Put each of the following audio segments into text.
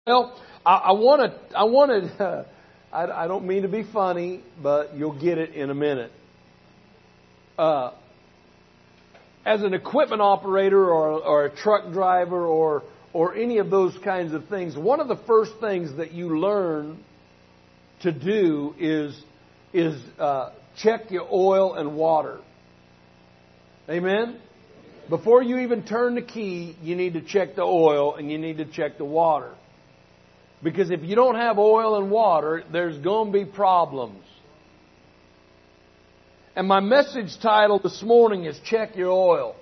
Well, I wanted. I don't mean to be funny, but you'll get it in a minute. As an equipment operator or a truck driver or any of those kinds of things, one of the first things that you learn to do is check your oil and water. Amen? Before you even turn the key, you need to check the oil and you need to check the water. Because if you don't have oil and water, there's going to be problems. And my message title this morning is Check Your Oil.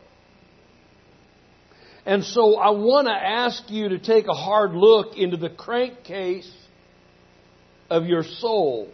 And so I want to ask you to take a hard look into the crankcase of your soul.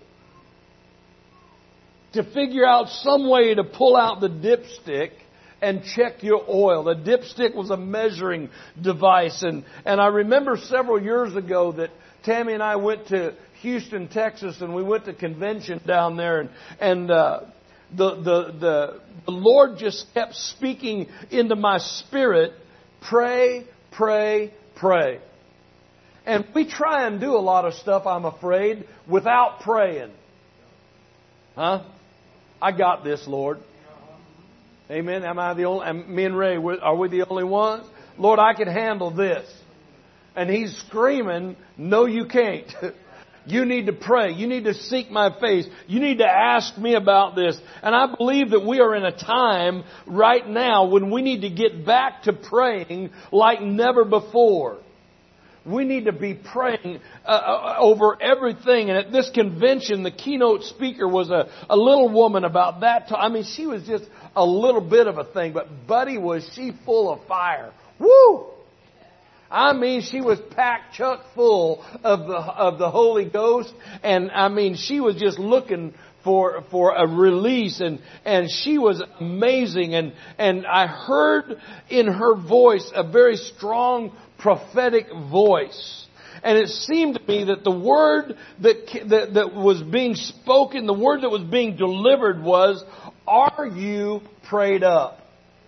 To figure out some way to pull out the dipstick and check your oil. The dipstick was a measuring device. And I remember several years ago that Tammy and I went to Houston, Texas, and we went to convention down there. And the Lord just kept speaking into my spirit, pray, pray, pray. And we try and do a lot of stuff, I'm afraid, without praying. Huh? I got this, Lord. Amen. Am I the only? Me and Ray, are we the only ones? Lord, I can handle this. And He's screaming, no, you can't. You need to pray. You need to seek my face. You need to ask me about this. And I believe that we are in a time right now when we need to get back to praying like never before. We need to be praying over everything. And at this convention, the keynote speaker was a little woman about that time. I mean, she was just a little bit of a thing. But, buddy, was she full of fire. Woo! I mean, she was packed chock full of the Holy Ghost. And, I mean, she was just looking for a release. And she was amazing. And I heard in her voice a very strong prophetic voice. And it seemed to me that the word that was being spoken, the word that was being delivered was, are you prayed up?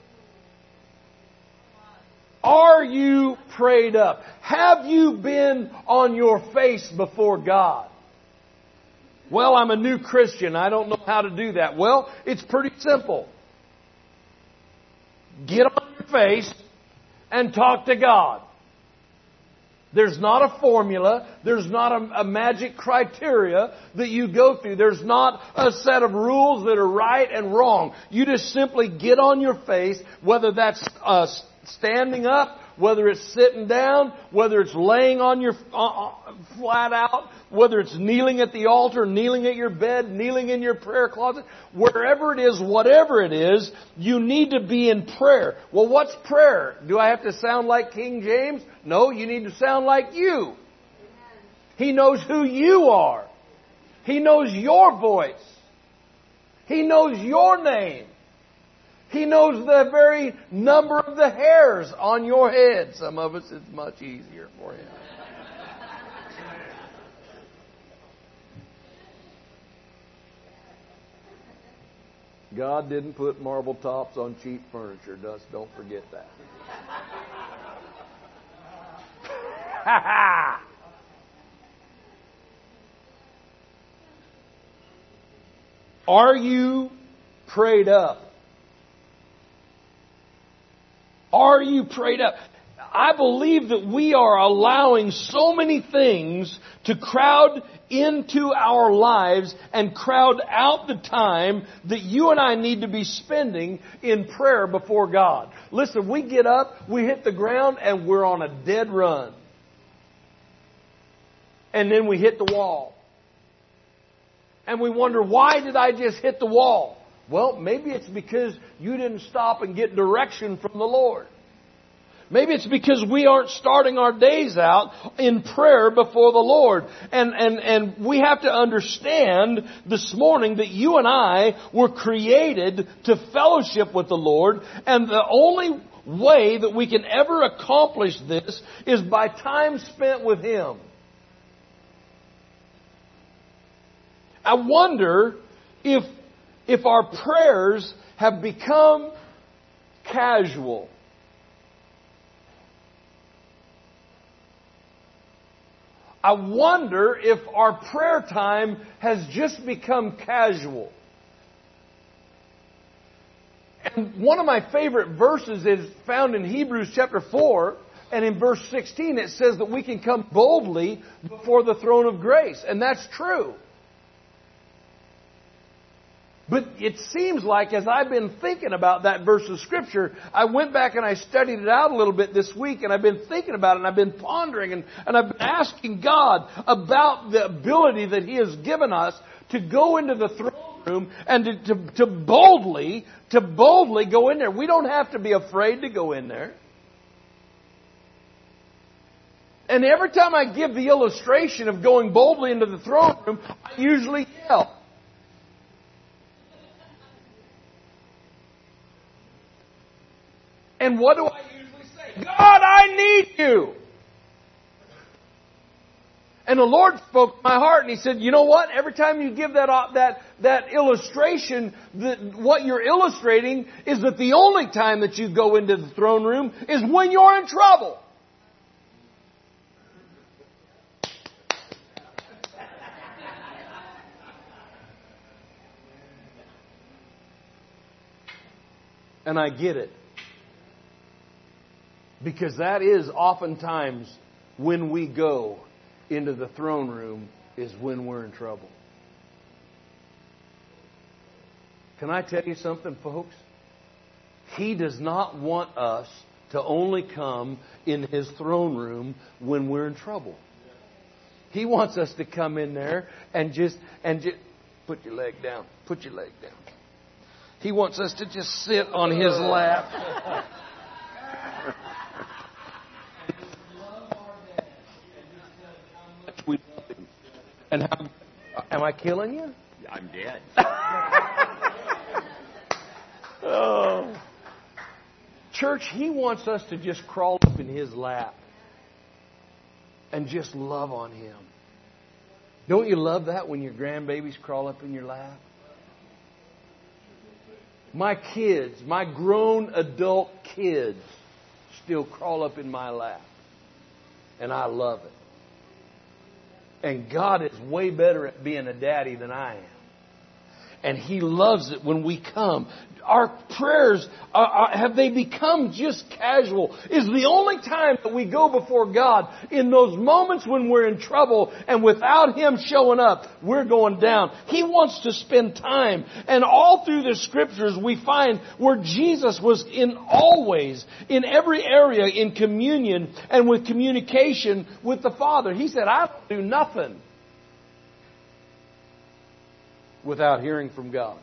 Are you prayed up? Have you been on your face before God? Well, I'm a new Christian. I don't know how to do that. Well, it's pretty simple. Get on your face and talk to God. There's not a formula. There's not a magic criteria that you go through. There's not a set of rules that are right and wrong. You just simply get on your face, whether that's standing up, whether it's sitting down, whether it's laying on your flat out, whether it's kneeling at the altar, kneeling at your bed, kneeling in your prayer closet, wherever it is, whatever it is, you need to be in prayer. Well, what's prayer? Do I have to sound like King James? No, you need to sound like you. He knows who you are. He knows your voice. He knows your name. He knows the very number of the hairs on your head. Some of us, it's much easier for Him. God didn't put marble tops on cheap furniture. Don't forget that. Are you prayed up? Are you prayed up? I believe that we are allowing so many things to crowd into our lives and crowd out the time that you and I need to be spending in prayer before God. Listen, we get up, we hit the ground, and we're on a dead run. And then we hit the wall. And we wonder, why did I just hit the wall? Well, maybe it's because you didn't stop and get direction from the Lord. Maybe it's because we aren't starting our days out in prayer before the Lord. And we have to understand this morning that you and I were created to fellowship with the Lord. And the only way that we can ever accomplish this is by time spent with Him. I wonder if our prayers have become casual. I wonder if our prayer time has just become casual. And one of my favorite verses is found in Hebrews chapter 4, and in verse 16 it says that we can come boldly before the throne of grace. And that's true. But it seems like, as I've been thinking about that verse of Scripture, I went back and I studied it out a little bit this week, and I've been thinking about it, and I've been pondering, and I've been asking God about the ability that He has given us to go into the throne room and to boldly go in there. We don't have to be afraid to go in there. And every time I give the illustration of going boldly into the throne room, I usually yell. And what do I usually say? God, I need you. And the Lord spoke to my heart, and He said, you know what? Every time you give that illustration, what you're illustrating is that the only time that you go into the throne room is when you're in trouble. And I get it. Because that is oftentimes when we go into the throne room is when we're in trouble. Can I tell you something, folks? He does not want us to only come in His throne room when we're in trouble. He wants us to come in there and just put your leg down. Put your leg down. He wants us to just sit on His lap. And how, am I killing you? I'm dead. Oh. Church, He wants us to just crawl up in His lap and just love on Him. Don't you love that when your grandbabies crawl up in your lap? My kids, my grown adult kids, still crawl up in my lap. And I love it. And God is way better at being a daddy than I am. And He loves it when we come. Our prayers, have they become just casual? Is the only time that we go before God in those moments when we're in trouble and without Him showing up, we're going down. He wants to spend time. And all through the Scriptures we find where Jesus was always, in every area, in communion and with communication with the Father. He said, I don't do nothing without hearing from God.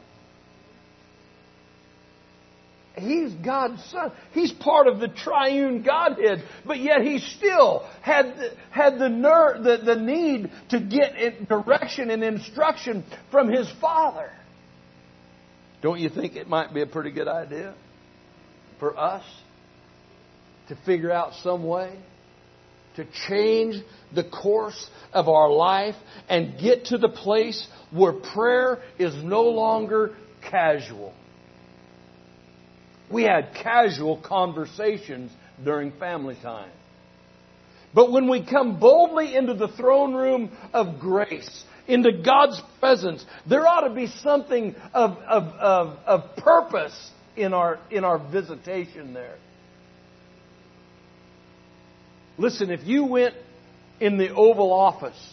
He's God's Son. He's part of the triune Godhead, but yet He still had the need to get direction and instruction from His Father. Don't you think it might be a pretty good idea for us to figure out some way to change the course of our life and get to the place where prayer is no longer casual? We had casual conversations during family time. But when we come boldly into the throne room of grace, into God's presence, there ought to be something of purpose in our visitation there. Listen, if you went in the Oval Office,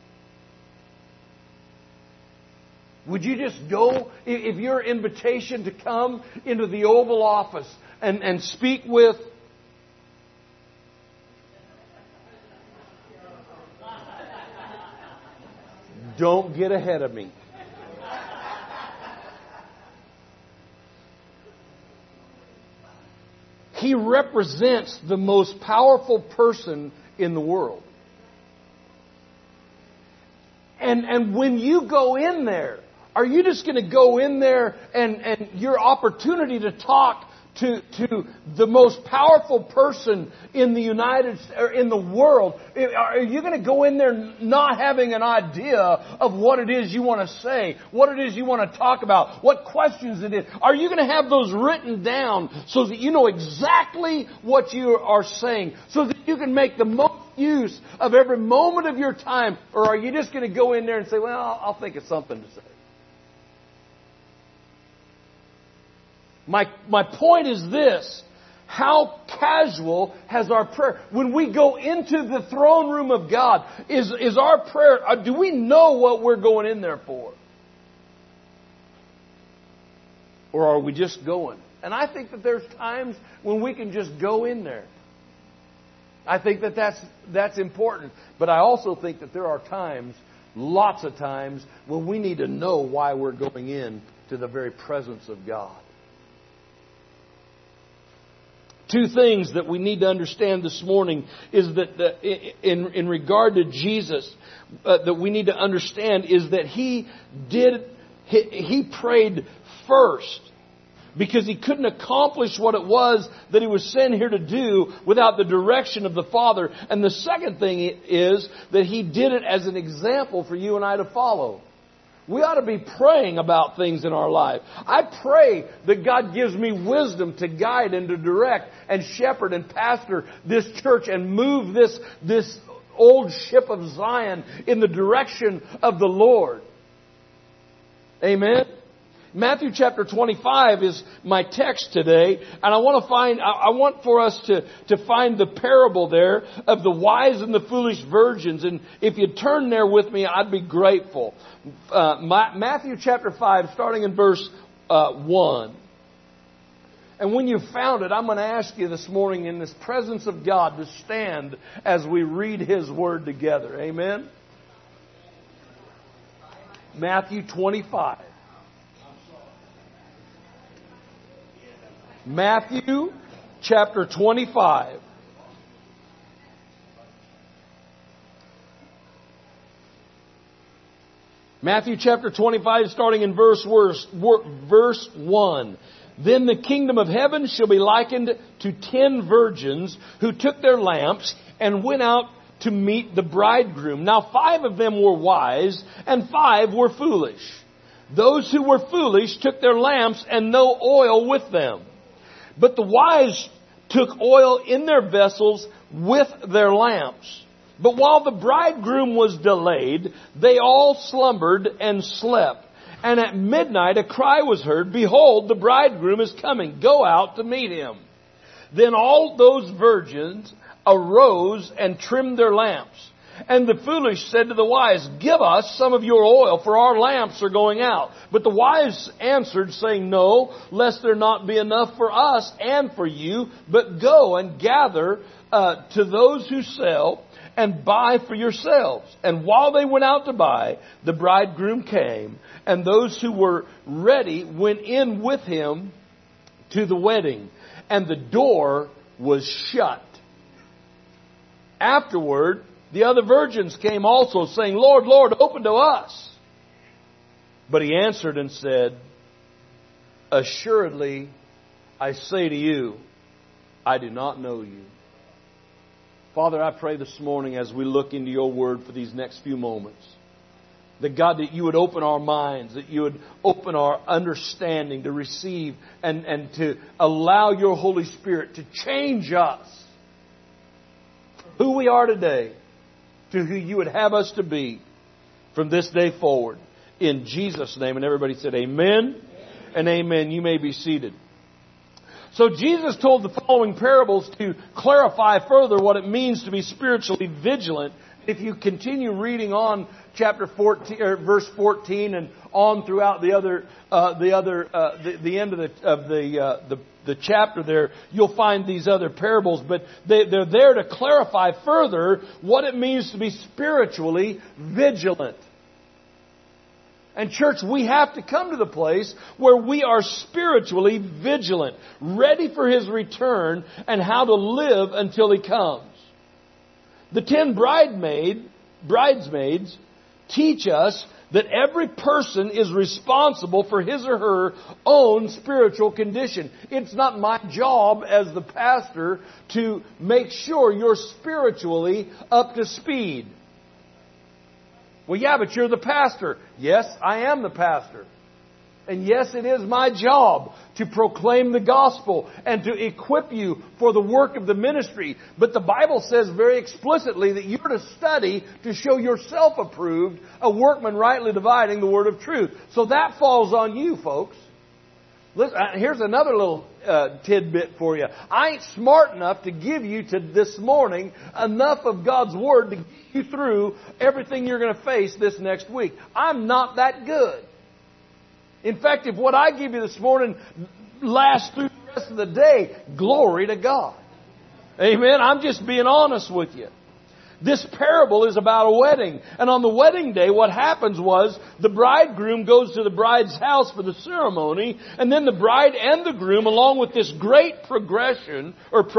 would you just go, if your invitation to come into the Oval Office and speak with don't get ahead of me. He represents the most powerful person in the world. And when you go in there, are you just going to go in there and your opportunity to talk to the most powerful person in the in the world? Are you going to go in there not having an idea of what it is you want to say, what it is you want to talk about, what questions it is? Are you going to have those written down so that you know exactly what you are saying, so that you can make the most use of every moment of your time? Or are you just going to go in there and say, well, I'll think of something to say? My point is this. How casual has our prayer? When we go into the throne room of God, is our prayer, do we know what we're going in there for? Or are we just going? And I think that there's times when we can just go in there. I think that that's important. But I also think that there are times, lots of times, when we need to know why we're going in to the very presence of God. Two things that we need to understand this morning is that in regard to Jesus, that we need to understand is that He prayed first, because He couldn't accomplish what it was that He was sent here to do without the direction of the Father. And the second thing is that He did it as an example for you and I to follow. We ought to be praying about things in our life. I pray that God gives me wisdom to guide and to direct and shepherd and pastor this church and move this old ship of Zion in the direction of the Lord. Amen. Matthew chapter 25 is my text today, and I want for us to find the parable there of the wise and the foolish virgins. And if you'd turn there with me, I'd be grateful. Matthew chapter 5, starting in verse 1. And when you've found it, I'm going to ask you this morning in this presence of God to stand as we read His Word together. Amen? Matthew 25. Matthew chapter 25. Matthew chapter 25, starting in verse 1. Then the kingdom of heaven shall be likened to 10 virgins who took their lamps and went out to meet the bridegroom. Now 5 of them were wise and 5 were foolish. Those who were foolish took their lamps and no oil with them. But the wise took oil in their vessels with their lamps. But while the bridegroom was delayed, they all slumbered and slept. And at midnight a cry was heard, Behold, the bridegroom is coming. Go out to meet him. Then all those virgins arose and trimmed their lamps. And the foolish said to the wise, Give us some of your oil, for our lamps are going out. But the wise answered, saying, No, lest there not be enough for us and for you, but go and gather to those who sell, and buy for yourselves. And while they went out to buy, the bridegroom came, and those who were ready went in with him to the wedding, and the door was shut. Afterward, the other virgins came also, saying, Lord, Lord, open to us. But he answered and said, Assuredly, I say to you, I do not know you. Father, I pray this morning as we look into your word for these next few moments, that God, that you would open our minds, that you would open our understanding to receive and to allow your Holy Spirit to change us, who we are today, to who you would have us to be from this day forward. In Jesus' name. And everybody said amen and amen. You may be seated. So Jesus told the following parables to clarify further what it means to be spiritually vigilant. If you continue reading on chapter 14 or verse 14 and on throughout the end of the chapter there, you'll find these other parables. But they're there to clarify further what it means to be spiritually vigilant. And church, we have to come to the place where we are spiritually vigilant, ready for His return and how to live until He comes. The 10 bridesmaids teach us that every person is responsible for his or her own spiritual condition. It's not my job as the pastor to make sure you're spiritually up to speed. Well, yeah, but you're the pastor. Yes, I am the pastor. And yes, it is my job to proclaim the gospel and to equip you for the work of the ministry. But the Bible says very explicitly that you're to study to show yourself approved, a workman rightly dividing the word of truth. So that falls on you, folks. Listen, here's another little tidbit for you. I ain't smart enough to give you to this morning enough of God's Word to get you through everything you're going to face this next week. I'm not that good. In fact, if what I give you this morning lasts through the rest of the day, glory to God. Amen? I'm just being honest with you. This parable is about a wedding. And on the wedding day, what happens was the bridegroom goes to the bride's house for the ceremony. And then the bride and the groom, along with this great procession,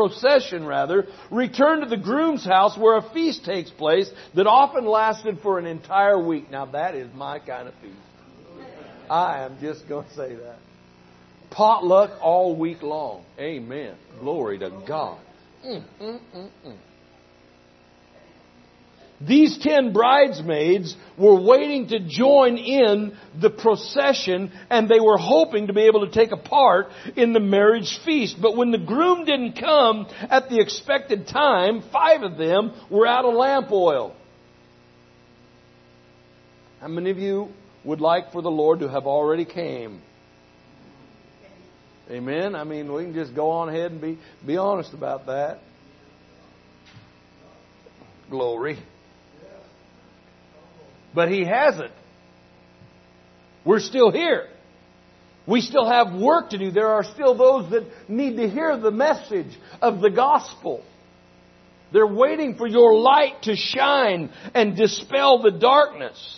return to the groom's house where a feast takes place that often lasted for an entire week. Now that is my kind of feast. I am just going to say that. Potluck all week long. Amen. Glory to God. These 10 bridesmaids were waiting to join in the procession, and they were hoping to be able to take a part in the marriage feast. But when the groom didn't come at the expected time, 5 of them were out of lamp oil. How many of you would like for the Lord to have already came? Amen? I mean, we can just go on ahead and be honest about that. Glory. But He hasn't. We're still here. We still have work to do. There are still those that need to hear the message of the gospel. They're waiting for your light to shine and dispel the darkness.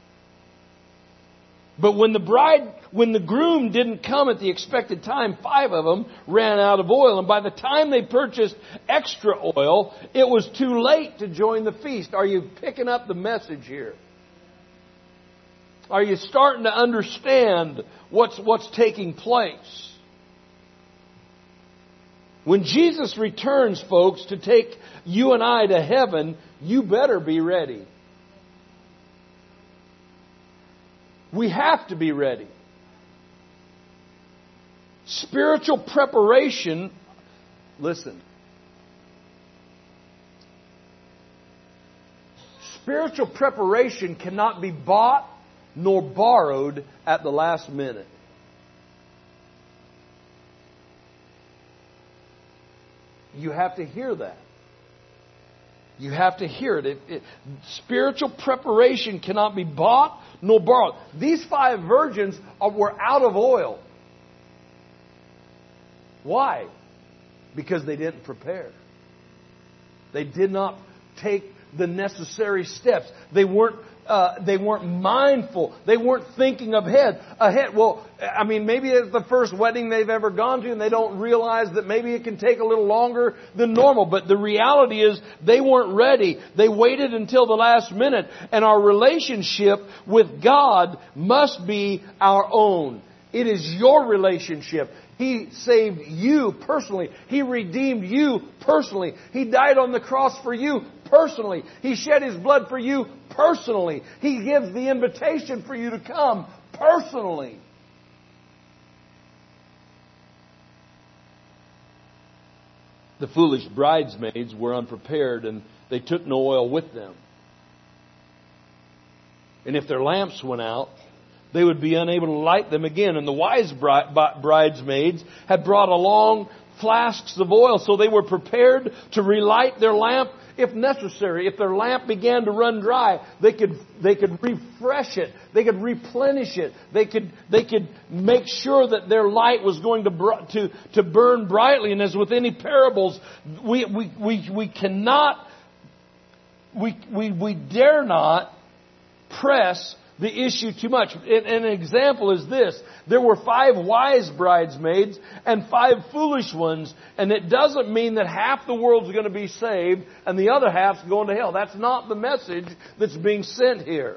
But when the groom didn't come at the expected time, 5 of them ran out of oil. And by the time they purchased extra oil, it was too late to join the feast. Are you picking up the message here? Are you starting to understand what's taking place? When Jesus returns, folks, to take you and I to heaven, you better be ready. We have to be ready. Spiritual preparation, listen. Spiritual preparation cannot be bought nor borrowed at the last minute. You have to hear that. You have to hear it. Spiritual preparation cannot be bought nor borrowed. These 5 virgins were out of oil. Why? Because they didn't prepare. They did not take the necessary steps. They weren't mindful. They weren't thinking ahead. Well, I mean, maybe it's the first wedding they've ever gone to and they don't realize that maybe it can take a little longer than normal. But the reality is they weren't ready. They waited until the last minute. And our relationship with God must be our own. It is your relationship. He saved you personally. He redeemed you personally. He died on the cross for you personally. He shed His blood for you personally. He gives the invitation for you to come personally. The foolish bridesmaids were unprepared and they took no oil with them. And if their lamps went out, they would be unable to light them again. And the wise bridesmaids had brought along flasks of oil, so they were prepared to relight their lamp if necessary. If their lamp began to run dry, they could refresh it. They could replenish it. They could make sure that their light was going to burn brightly. And as with any parables, we dare not press the issue too much. An example is this. There were 5 wise bridesmaids and 5 foolish ones. And it doesn't mean that half the world's going to be saved and the other half's going to hell. That's not the message that's being sent here.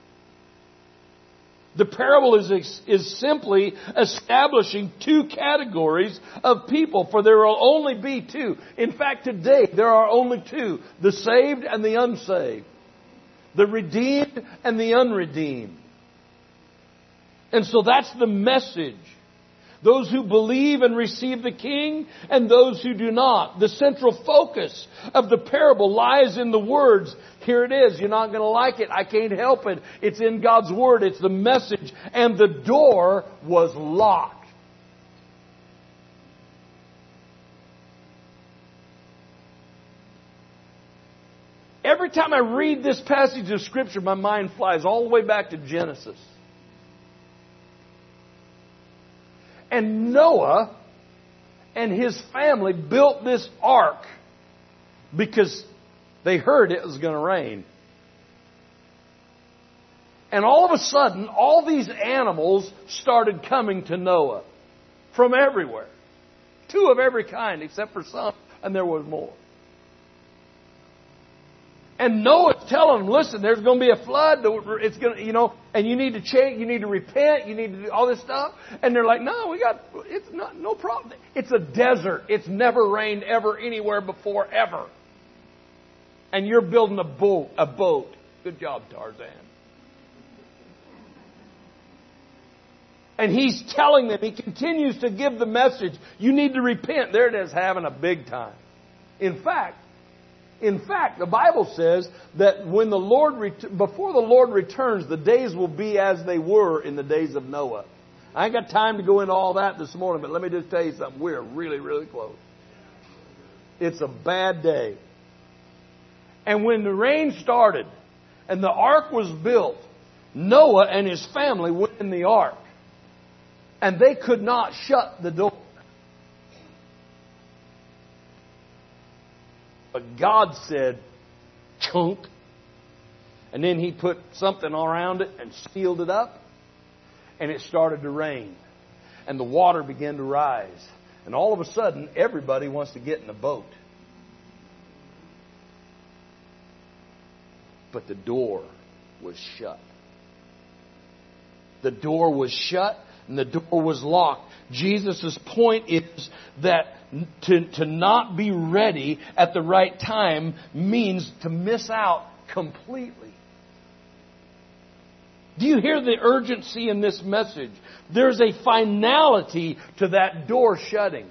The parable is simply establishing 2 categories of people, for there will only be 2. In fact, today there are only 2. The saved and the unsaved. The redeemed and the unredeemed. And so that's the message. Those who believe and receive the King and those who do not. The central focus of the parable lies in the words. Here it is. You're not going to like it. I can't help it. It's in God's Word. It's the message. And the door was locked. Every time I read this passage of Scripture, my mind flies all the way back to Genesis. And Noah and his family built this ark because they heard it was going to rain. And all of a sudden, all these animals started coming to Noah from everywhere. 2 of every kind, except for some, and there was more. And Noah's telling them, listen, there's going to be a flood. It's going to, and you need to change, you need to repent, you need to do all this stuff. And they're like, no, it's not, no problem. It's a desert. It's never rained ever anywhere before, ever. And you're building a boat. Good job, Tarzan. And he's telling them, he continues to give the message, you need to repent. There it is, having a big time. In fact, the Bible says that when before the Lord returns, the days will be as they were in the days of Noah. I ain't got time to go into all that this morning, but let me just tell you something. We're really, really close. It's a bad day. And when the rain started and the ark was built, Noah and his family went in the ark. And they could not shut the door. But God said, chunk. And then He put something around it and sealed it up. And it started to rain. And the water began to rise. And all of a sudden, everybody wants to get in the boat. But the door was shut. The door was shut and the door was locked. Jesus' point is that to not be ready at the right time means to miss out completely. Do you hear the urgency in this message? There's a finality to that door shutting.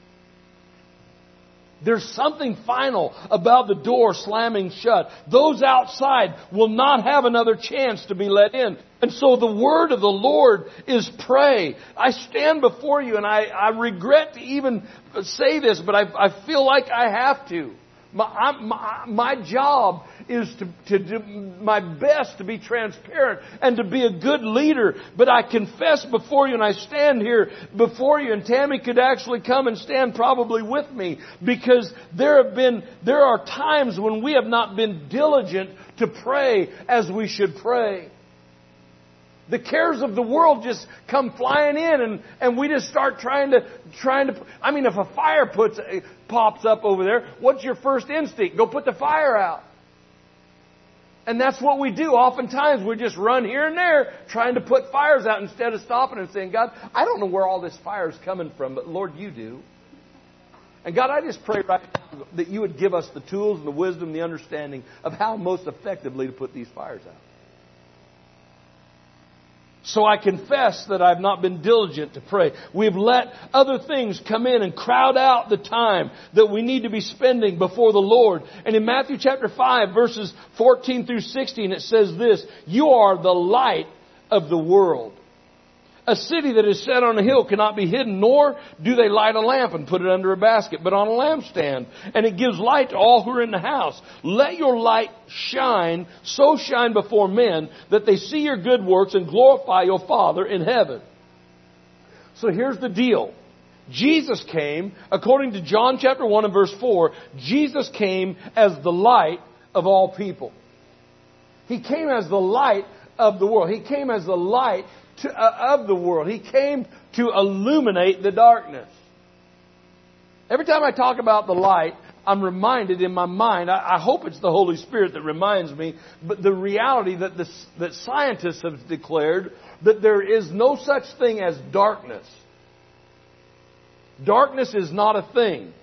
There's something final about the door slamming shut. Those outside will not have another chance to be let in. And so the word of the Lord is pray. I stand before you and I regret to even say this, but I feel like I have to. My job is to do my best to be transparent and to be a good leader. But I confess before you, and I stand here before you, and Tammy could actually come and stand probably with me, because there are times when we have not been diligent to pray as we should pray. The cares of the world just come flying in, and we just start trying to. I mean, if a fire pops up over there, what's your first instinct? Go put the fire out. And that's what we do. Oftentimes we just run here and there trying to put fires out instead of stopping and saying, God, I don't know where all this fire is coming from, but Lord, you do. And God, I just pray right now that you would give us the tools and the wisdom and the understanding of how most effectively to put these fires out. So I confess that I've not been diligent to pray. We've let other things come in and crowd out the time that we need to be spending before the Lord. And in Matthew chapter 5, verses 14 through 16, it says this: you are the light of the world. A city that is set on a hill cannot be hidden, nor do they light a lamp and put it under a basket, but on a lampstand, and it gives light to all who are in the house. Let your light shine, so shine before men, that they see your good works and glorify your Father in heaven. So here's the deal. Jesus came, according to John chapter 1 and verse 4, Jesus came as the light of all people. He came as the light of the world. He came as the light of the world. He came to illuminate the darkness. Every time I talk about the light, I'm reminded in my mind, I hope it's the Holy Spirit that reminds me, but the reality that scientists have declared that there is no such thing as darkness. Darkness is not a thing.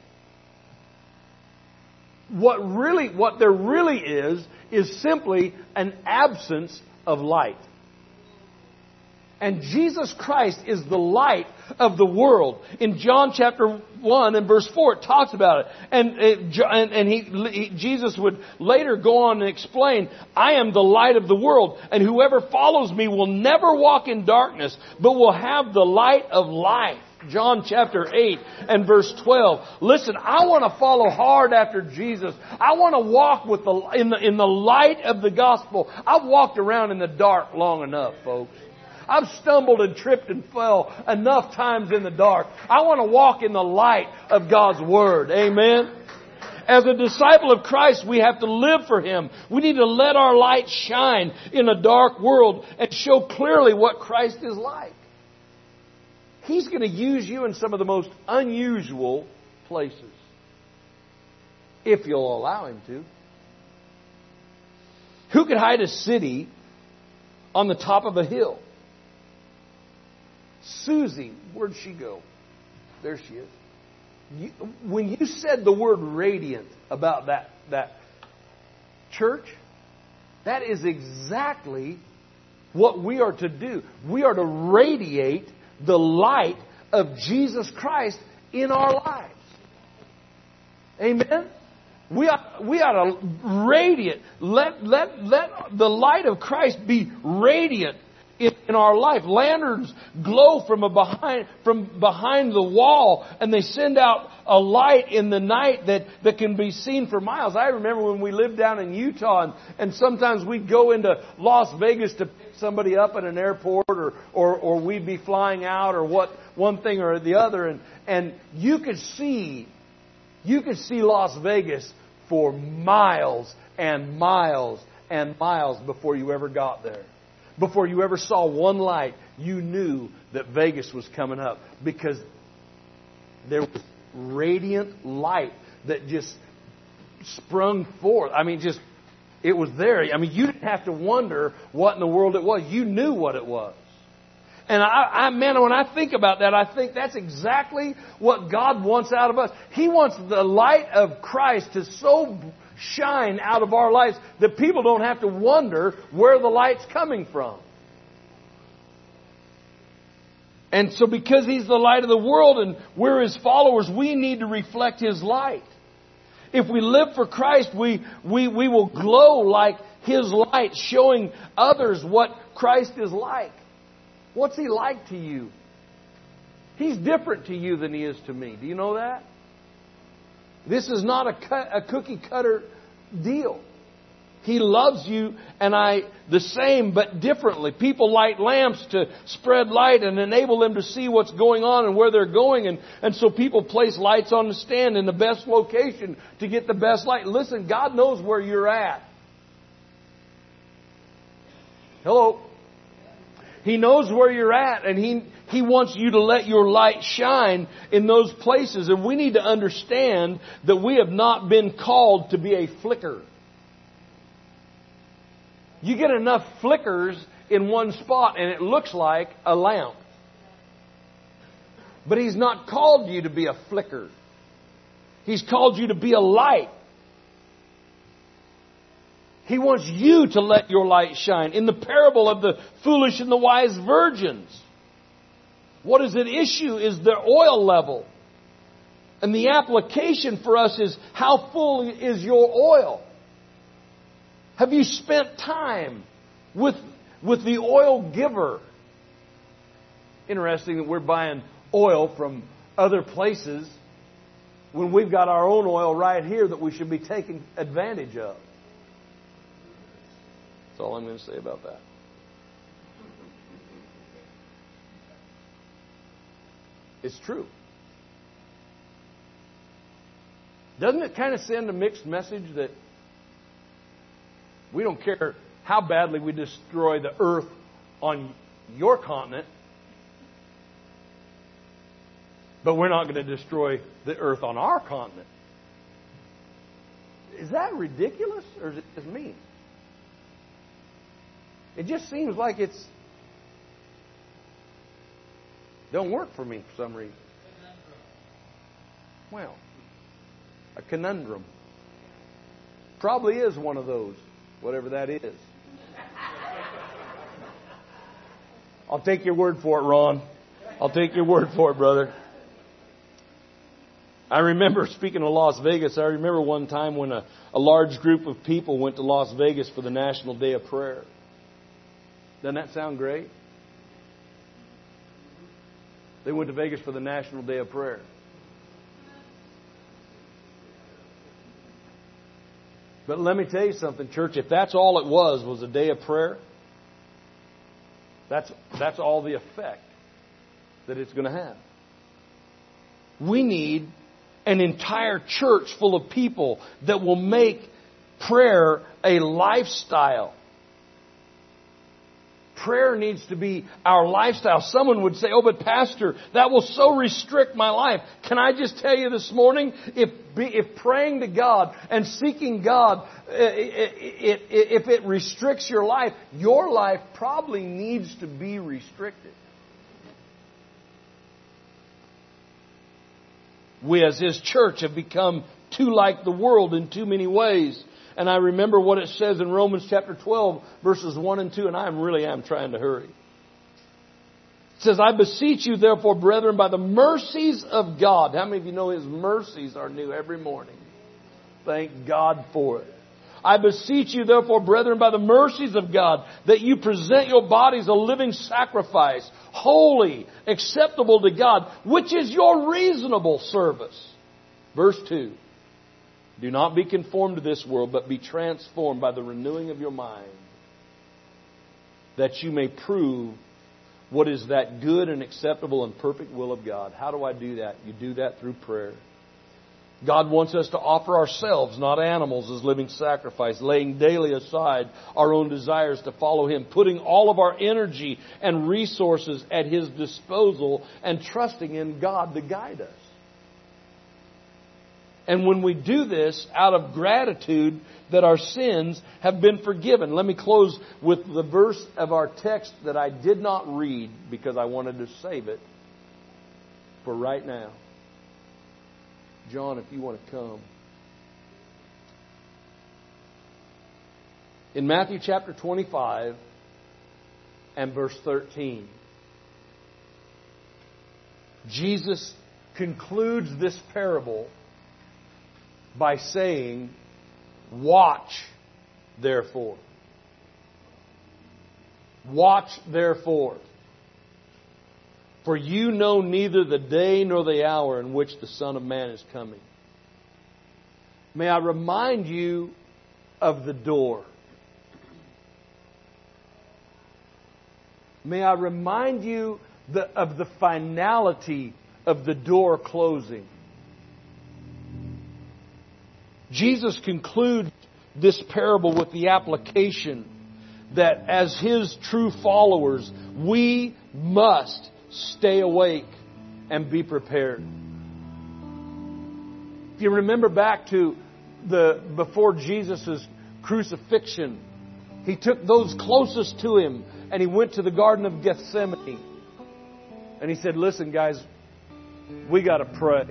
What there really is simply an absence of light. And Jesus Christ is the light of the world. In John chapter 1 and verse 4, it talks about it. And Jesus would later go on and explain, I am the light of the world, and whoever follows me will never walk in darkness, but will have the light of life. John chapter 8 and verse 12. Listen, I want to follow hard after Jesus. I want to walk with in the light of the gospel. I've walked around in the dark long enough, folks. I've stumbled and tripped and fell enough times in the dark. I want to walk in the light of God's Word. Amen. As a disciple of Christ, we have to live for Him. We need to let our light shine in a dark world and show clearly what Christ is like. He's going to use you in some of the most unusual places, if you'll allow Him to. Who could hide a city on the top of a hill? Susie, where'd she go? There she is. When you said the word radiant about that church, that is exactly what we are to do. We are to radiate the light of Jesus Christ in our lives. Amen? We ought to radiate. Let the light of Christ be radiant in our life. Lanterns glow from behind the wall, and they send out a light in the night that can be seen for miles. I remember when we lived down in Utah, and sometimes we'd go into Las Vegas to pick somebody up at an airport, or we'd be flying out, or one thing or the other, and you could see Las Vegas for miles and miles and miles before you ever got there. Before you ever saw one light, you knew that Vegas was coming up, because there was radiant light that just sprung forth. I mean, it was there. I mean, you didn't have to wonder what in the world it was. You knew what it was. And man, when I think about that, I think that's exactly what God wants out of us. He wants the light of Christ to so shine out of our lives that people don't have to wonder where the light's coming from. And so because He's the light of the world and we're His followers, we need to reflect His light. If we live for Christ, we will glow like His light, showing others what Christ is like. What's He like to you? He's different to you than He is to me. Do you know that? This is not a cookie cutter deal. He loves you and I the same but differently. People light lamps to spread light and enable them to see what's going on and where they're going. And so people place lights on the stand in the best location to get the best light. Listen, God knows where you're at. Hello? He knows where you're at, and He wants you to let your light shine in those places. And we need to understand that we have not been called to be a flicker. You get enough flickers in one spot and it looks like a lamp. But He's not called you to be a flicker. He's called you to be a light. He wants you to let your light shine. In the parable of the foolish and the wise virgins, what is at issue is the oil level. And the application for us is, how full is your oil? Have you spent time with the oil giver? Interesting that we're buying oil from other places when we've got our own oil right here that we should be taking advantage of. That's all I'm going to say about that. It's true. Doesn't it kind of send a mixed message that we don't care how badly we destroy the earth on your continent, but we're not going to destroy the earth on our continent? Is that ridiculous, or is it just mean? It just seems like it's don't work for me for some reason. Well, a conundrum. Probably is one of those, whatever that is. I'll take your word for it, Ron. I'll take your word for it, brother. I remember, speaking of Las Vegas, I remember one time when a large group of people went to Las Vegas for the National Day of Prayer. Doesn't that sound great? They went to Vegas for the National Day of Prayer. But let me tell you something, church. If that's all it was a day of prayer, that's all the effect that it's going to have. We need an entire church full of people that will make prayer a lifestyle. Prayer needs to be our lifestyle. Someone would say, oh, but Pastor, that will so restrict my life. Can I just tell you this morning, if praying to God and seeking God, if it restricts your life probably needs to be restricted. We as His church have become too like the world in too many ways. And I remember what it says in Romans chapter 12, verses 1 and 2, and I really am trying to hurry. It says, I beseech you, therefore, brethren, by the mercies of God. How many of you know His mercies are new every morning? Thank God for it. I beseech you, therefore, brethren, by the mercies of God, that you present your bodies a living sacrifice, holy, acceptable to God, which is your reasonable service. Verse 2. Do not be conformed to this world, but be transformed by the renewing of your mind, that you may prove what is that good and acceptable and perfect will of God. How do I do that? You do that through prayer. God wants us to offer ourselves, not animals, as living sacrifice, laying daily aside our own desires to follow Him, putting all of our energy and resources at His disposal and trusting in God to guide us. And when we do this out of gratitude that our sins have been forgiven. Let me close with the verse of our text that I did not read because I wanted to save it for right now. John, if you want to come. In Matthew chapter 25 and verse 13, Jesus concludes this parable by saying, watch therefore. Watch therefore. For you know neither the day nor the hour in which the Son of Man is coming. May I remind you of the door. May I remind you of the finality of the door closing. Jesus concludes this parable with the application that as His true followers, we must stay awake and be prepared. If you remember back to before Jesus' crucifixion, He took those closest to Him and He went to the Garden of Gethsemane. And He said, listen guys, we got to pray.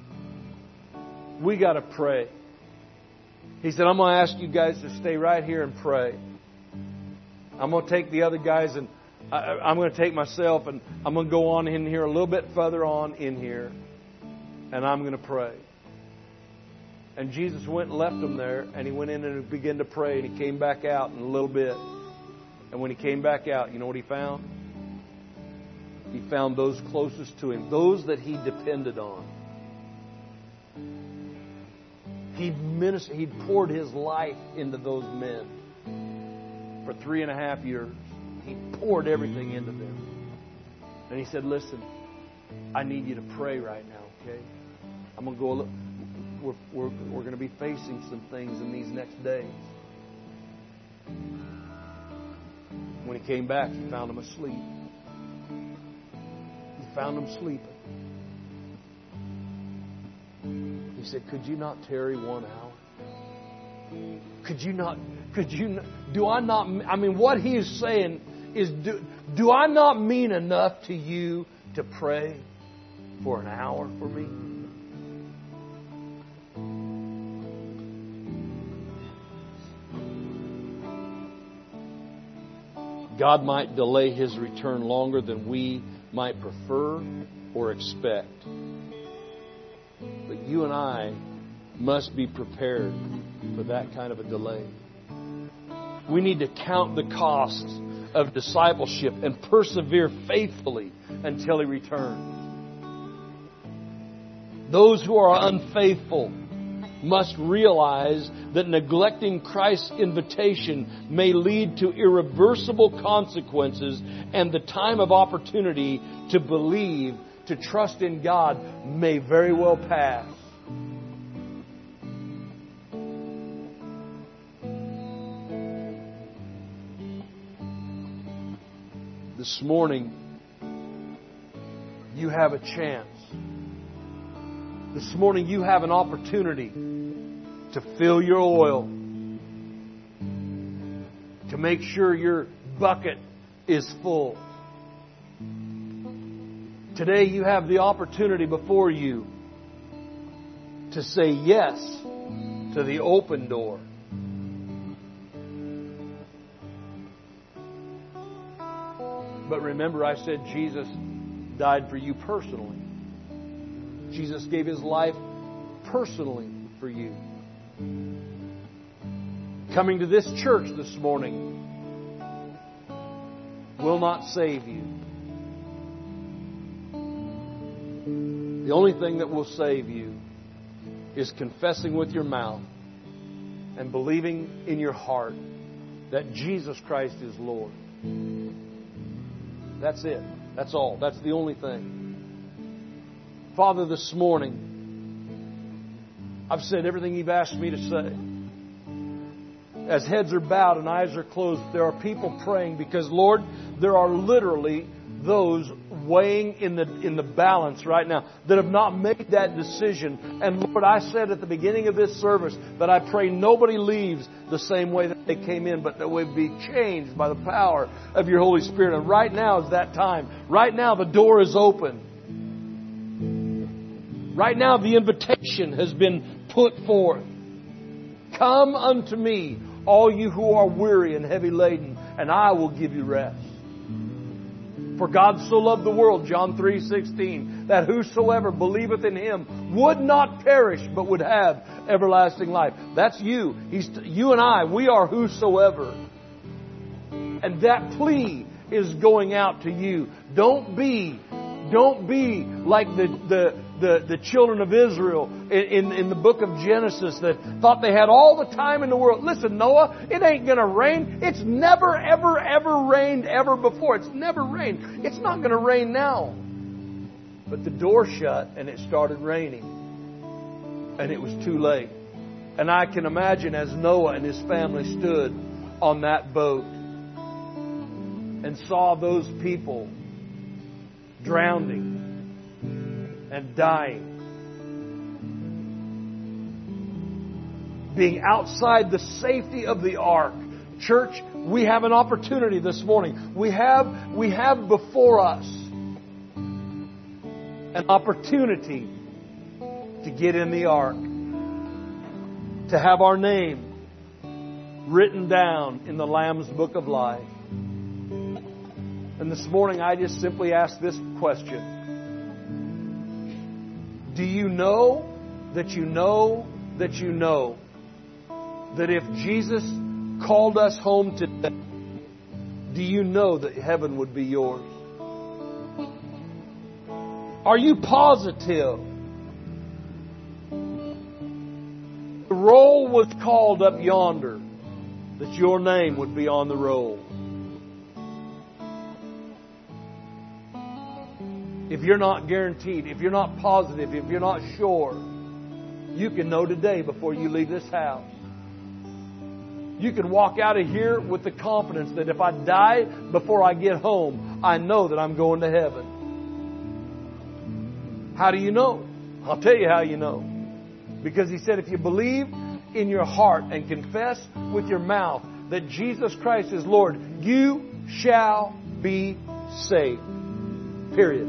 We got to pray. He said, I'm going to ask you guys to stay right here and pray. I'm going to take the other guys and I'm going to take myself and I'm going to go on in here a little bit further on in here and I'm going to pray. And Jesus went and left them there and He went in and began to pray and He came back out in a little bit. And when He came back out, you know what He found? He found those closest to Him, those that He depended on. He'd poured His life into those men for 3.5 years. He poured everything into them. And He said, listen, I need you to pray right now, okay? I'm going to go a little, we're going to be facing some things in these next days. When He came back, He found them asleep. He found them sleeping. He said, could you not tarry 1 hour? Do I not, I mean, what He is saying is, do I not mean enough to you to pray for an hour for me? God might delay His return longer than we might prefer or expect. But you and I must be prepared for that kind of a delay. We need to count the costs of discipleship and persevere faithfully until He returns. Those who are unfaithful must realize that neglecting Christ's invitation may lead to irreversible consequences, and the time of opportunity to believe, to trust in God, may very well pass. This morning, you have a chance. This morning, you have an opportunity to fill your oil, to make sure your bucket is full. Today, you have the opportunity before you to say yes to the open door. But remember, I said Jesus died for you personally. Jesus gave His life personally for you. Coming to this church this morning will not save you. The only thing that will save you is confessing with your mouth and believing in your heart that Jesus Christ is Lord. That's it. That's all. That's the only thing. Father, this morning, I've said everything You've asked me to say. As heads are bowed and eyes are closed, there are people praying because, Lord, there are literally those weighing in the balance right now that have not made that decision. And Lord, I said at the beginning of this service that I pray nobody leaves the same way that they came in, but that we be changed by the power of Your Holy Spirit. And right now is that time. Right now the door is open. Right now the invitation has been put forth. Come unto me, all you who are weary and heavy laden, and I will give you rest. For God so loved the world, John 3:16, that whosoever believeth in Him would not perish, but would have everlasting life. That's you. You and I, we are whosoever. And that plea is going out to you. Don't be like the children of Israel in the book of Genesis that thought they had all the time in the world. Listen, Noah, it ain't going to rain. It's never, ever, ever rained ever before. It's never rained. It's not going to rain now. But the door shut and it started raining. And it was too late. And I can imagine as Noah and his family stood on that boat and saw those people drowning and dying, being outside the safety of the ark. Church, we have an opportunity this morning. We have before us an opportunity to get in the ark, to have our name written down in the Lamb's Book of Life. And this morning I just simply ask this question. Do you know that you know that you know that if Jesus called us home today, do you know that heaven would be yours? Are you positive? The roll was called up yonder, that your name would be on the roll. If you're not guaranteed, if you're not positive, if you're not sure, you can know today before you leave this house. You can walk out of here with the confidence that if I die before I get home, I know that I'm going to heaven. How do you know? I'll tell you how you know. Because He said if you believe in your heart and confess with your mouth that Jesus Christ is Lord, you shall be saved. Period.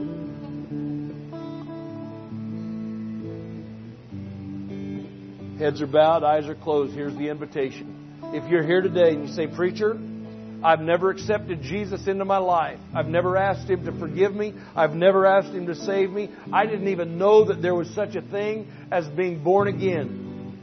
Heads are bowed, eyes are closed. Here's the invitation. If you're here today and you say, Preacher, I've never accepted Jesus into my life. I've never asked Him to forgive me. I've never asked Him to save me. I didn't even know that there was such a thing as being born again.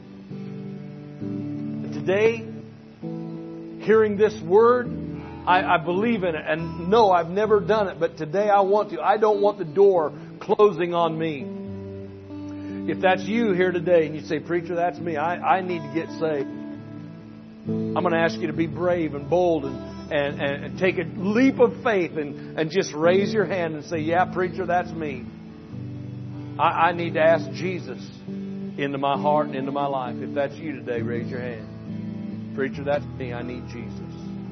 And today, hearing this word, I believe in it. And no, I've never done it, but today I want to. I don't want the door closing on me. If that's you here today and you say, "Preacher, that's me. I need to get saved," I'm going to ask you to be brave and bold and take a leap of faith and just raise your hand and say, "Yeah, preacher, that's me. I need to ask Jesus into my heart and into my life." If that's you today, raise your hand. "Preacher, that's me. I need Jesus.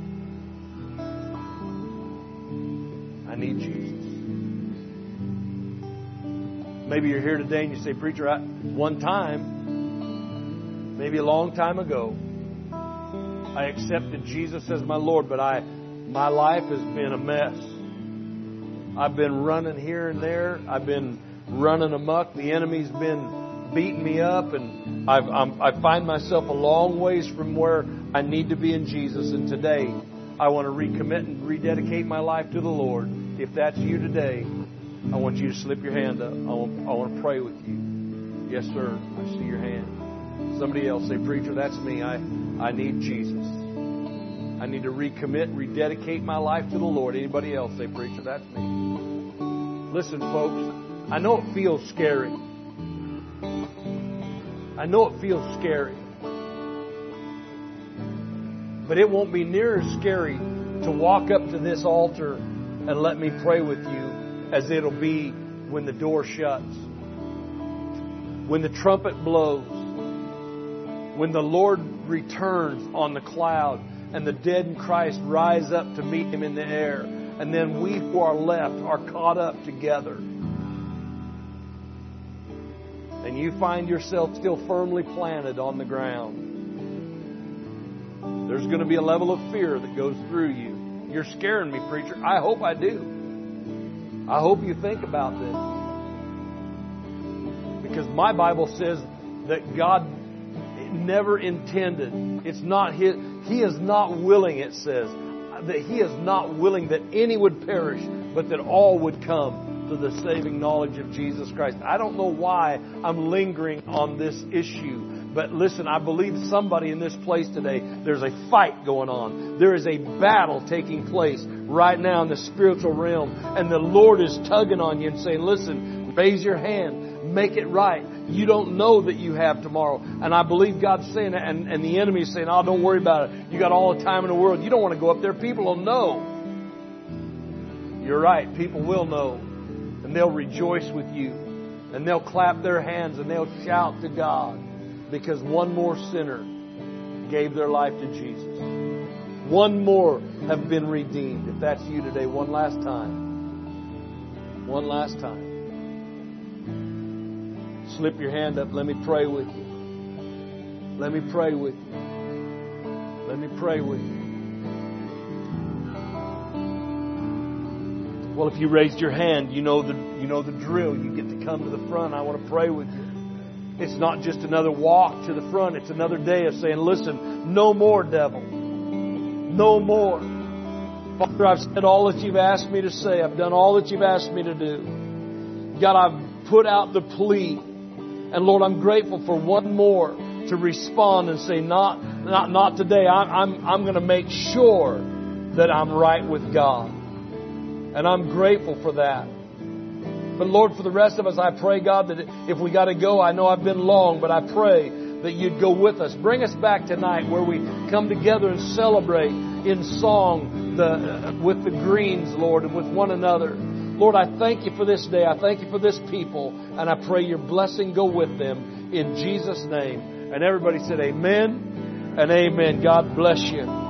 I need Jesus." Maybe you're here today and you say, "Preacher, one time, maybe a long time ago, I accepted Jesus as my Lord, but my life has been a mess. I've been running here and there. I've been running amok. The enemy's been beating me up, and I find myself a long ways from where I need to be in Jesus. And today, I want to recommit and rededicate my life to the Lord." If that's you today, I want you to slip your hand up. I want to pray with you. "Yes, sir. I see your hand." Somebody else say, "Preacher, that's me. I need Jesus. I need to recommit, rededicate my life to the Lord." Anybody else say, "Preacher, that's me." Listen, folks, I know it feels scary. I know it feels scary. But it won't be near as scary to walk up to this altar and let me pray with you as it'll be when the door shuts, when the trumpet blows, when the Lord returns on the cloud and the dead in Christ rise up to meet Him in the air, and then we who are left are caught up together. And you find yourself still firmly planted on the ground. There's going to be a level of fear that goes through you. "You're scaring me, preacher." I hope I do. I hope you think about this. Because my Bible says that God never intended. It's not His. He is not willing, it says, that He is not willing that any would perish, but that all would come to the saving knowledge of Jesus Christ. I don't know why I'm lingering on this issue. But listen, I believe somebody in this place today, there's a fight going on. There is a battle taking place right now in the spiritual realm. And the Lord is tugging on you and saying, "Listen, raise your hand. Make it right. You don't know that you have tomorrow." And I believe God's saying that. And the enemy is saying, "Oh, don't worry about it. You got all the time in the world. You don't want to go up there. People will know." You're right. People will know. And they'll rejoice with you. And they'll clap their hands and they'll shout to God. Because one more sinner gave their life to Jesus. One more have been redeemed. If that's you today, one last time. One last time. Slip your hand up. Let me pray with you. Let me pray with you. Let me pray with you. Well, if you raised your hand, you know the drill. You get to come to the front. I want to pray with you. It's not just another walk to the front. It's another day of saying, "Listen, no more, devil. No more. Father, I've said all that You've asked me to say. I've done all that You've asked me to do. God, I've put out the plea. And Lord, I'm grateful for one more to respond and say, not today. I'm going to make sure that I'm right with God." And I'm grateful for that. But Lord, for the rest of us, I pray, God, that if we got to go, I know I've been long, but I pray that You'd go with us. Bring us back tonight where we come together and celebrate in song with the Greens, Lord, and with one another. Lord, I thank You for this day. I thank You for this people. And I pray Your blessing go with them in Jesus' name. And everybody said amen and amen. God bless you.